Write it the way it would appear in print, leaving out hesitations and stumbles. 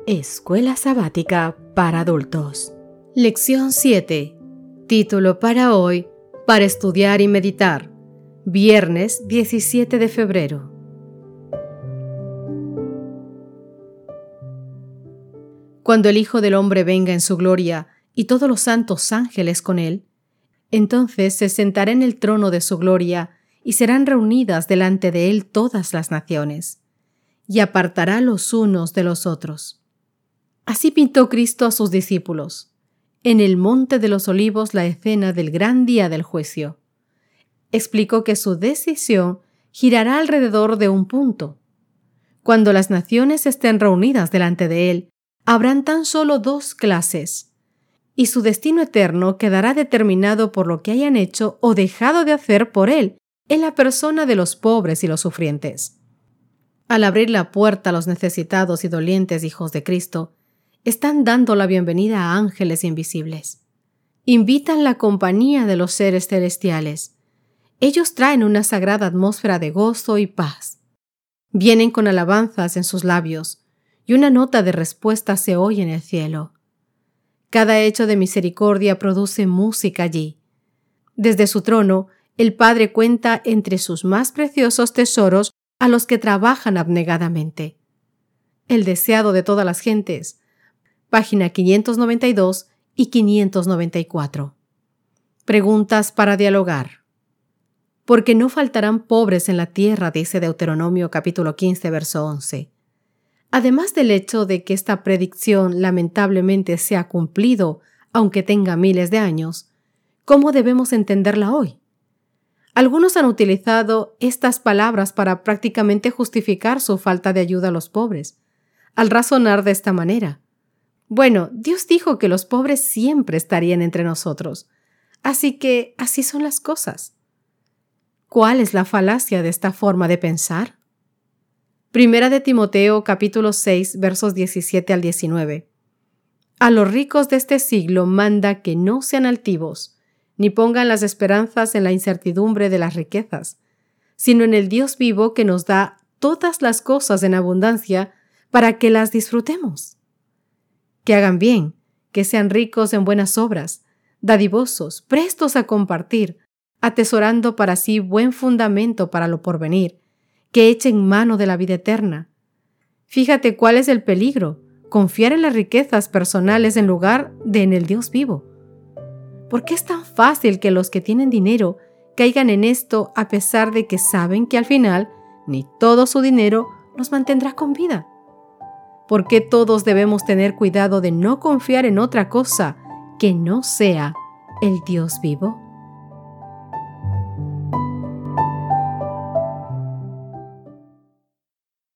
Escuela Sabática para Adultos. Lección 7. Título para hoy, para estudiar y meditar. Viernes 17 de febrero. Cuando el Hijo del Hombre venga en su gloria y todos los santos ángeles con él, entonces se sentará en el trono de su gloria y serán reunidas delante de él todas las naciones, y apartará los unos de los otros. Así pintó Cristo a sus discípulos, en el Monte de los Olivos, la escena del gran día del juicio. Explicó que su decisión girará alrededor de un punto. Cuando las naciones estén reunidas delante de él, habrán tan solo dos clases, y su destino eterno quedará determinado por lo que hayan hecho o dejado de hacer por él en la persona de los pobres y los sufrientes. Al abrir la puerta a los necesitados y dolientes hijos de Cristo, están dando la bienvenida a ángeles invisibles. Invitan la compañía de los seres celestiales. Ellos traen una sagrada atmósfera de gozo y paz. Vienen con alabanzas en sus labios, y una nota de respuesta se oye en el cielo. Cada hecho de misericordia produce música allí. Desde su trono, el Padre cuenta entre sus más preciosos tesoros a los que trabajan abnegadamente. El deseado de todas las gentes. Página 592 y 594. Preguntas para dialogar. Porque no faltarán pobres en la tierra, dice Deuteronomio capítulo 15, verso 11. Además del hecho de que esta predicción lamentablemente se ha cumplido, aunque tenga miles de años, ¿cómo debemos entenderla hoy? Algunos han utilizado estas palabras para prácticamente justificar su falta de ayuda a los pobres, al razonar de esta manera. Bueno, Dios dijo que los pobres siempre estarían entre nosotros, así que así son las cosas. ¿Cuál es la falacia de esta forma de pensar? Primera de Timoteo, capítulo 6, versos 17 al 19. A los ricos de este siglo manda que no sean altivos, ni pongan las esperanzas en la incertidumbre de las riquezas, sino en el Dios vivo que nos da todas las cosas en abundancia para que las disfrutemos. Que hagan bien, que sean ricos en buenas obras, dadivosos, prestos a compartir, atesorando para sí buen fundamento para lo porvenir, que echen mano de la vida eterna. Fíjate cuál es el peligro, confiar en las riquezas personales en lugar de en el Dios vivo. ¿Por qué es tan fácil que los que tienen dinero caigan en esto a pesar de que saben que al final ni todo su dinero los mantendrá con vida? ¿Por qué todos debemos tener cuidado de no confiar en otra cosa que no sea el Dios vivo?